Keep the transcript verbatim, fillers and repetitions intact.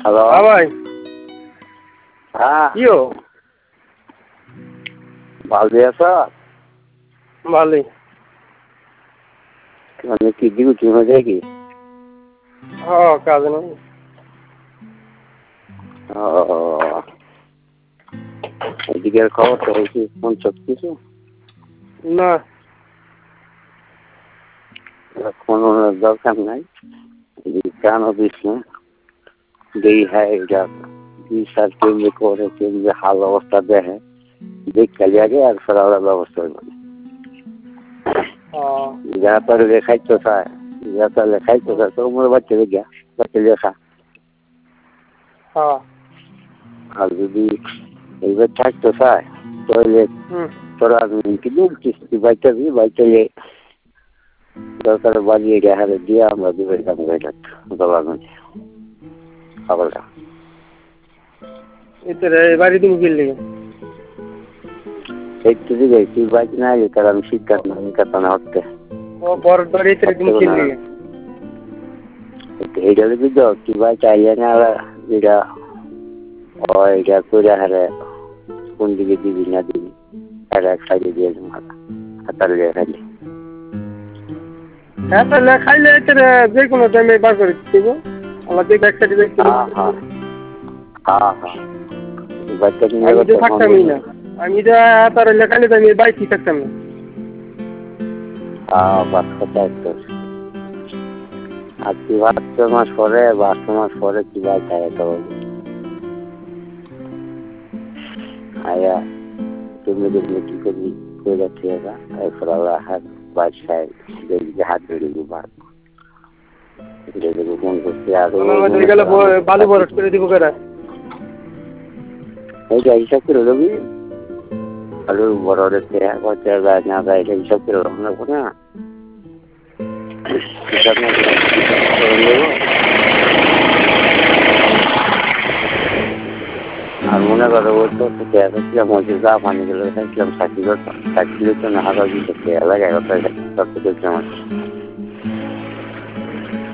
Hello হ্যাঁ ভাই হ্যাঁ কিও ভালো আছো? ভালোই। মানে কি ডিউটি হয়ে কি? হ্যাঁ কাজে নাই। ও এদিকের খবর তো হয়েছে কোন সব কিছু না কোনো দরকার নাই কেন দিস না যেই হ্যাঁ এটা বিশাল কেন্দ্রে করে কেন্দ্রে হাল অবস্থা দেখে দেখ খালি আগে আর সরাবার ব্যবস্থা হইব হ্যাঁ যারা তাহলে লেখাইতে চায় যারা তাহলে লেখাইতে চায় তো আমার বাচ্চা লেখা বাচ্চা লেখা হ্যাঁ আর যদি এইবার থাকতে চায় তাহলে হুম তোরা কিন্তু কিস্তি বাইতে দিই বাইতে দরকার বাজিয়ে হারে দিয়ে আমরা দুবের কাম করে দলার মধ্যে খাবারটা এতে বাড়ি তুমি কিনলে একটু দিকে তুই বাইক না এলে তার আমি শিক্ষা না শিক্ষা না হচ্ছে ও বড় বাড়ি এতে তুমি কিনলে এইটা লিখি তো তুই বাইক আইলে না এটা ও এটা করে হারে কোন দিকে দিবি না দিবি আর এক সাইডে দিয়ে হাতার দিয়ে খাইলে হ্যাঁ তাহলে খাইলে এতে যে কোনো টাইমে বার করে দিব আমার যে ব্যাগ সাইডে দেখতে হ্যাঁ হ্যাঁ হ্যাঁ হ্যাঁ বাচ্চা নিয়ে আমি তো থাকতামই না আমি তো তার লেখালে তো আমি বাইকই থাকতাম না হ্যাঁ বাস কথা একটু আর কি বাচ্চা মাস পরে বাচ্চ মাস পরে কি বাইক খায় তো আয়া তুমি তুমি কি করবি করে যাচ্ছি এরা এরপর আল্লাহ হাত বাসায় দেখবি হাত ধরে দিব বাদ দেখবি মন করছে আরো গেলে বালু বরফ করে দিব কেরা এইটা হিসাব করে দেবি আলু বড় রেখে করতে যায় না যায় এটা হিসাব করে নেবো না হিসাব না করে নেবো আর মনে করো ওই তো খেয়েছিলাম ওই যে যা পানি গেলে খাইছিলাম ষাট কিলো ষাট কিলো তো না হাজার দিতে খেয়ে লাগে সব থেকে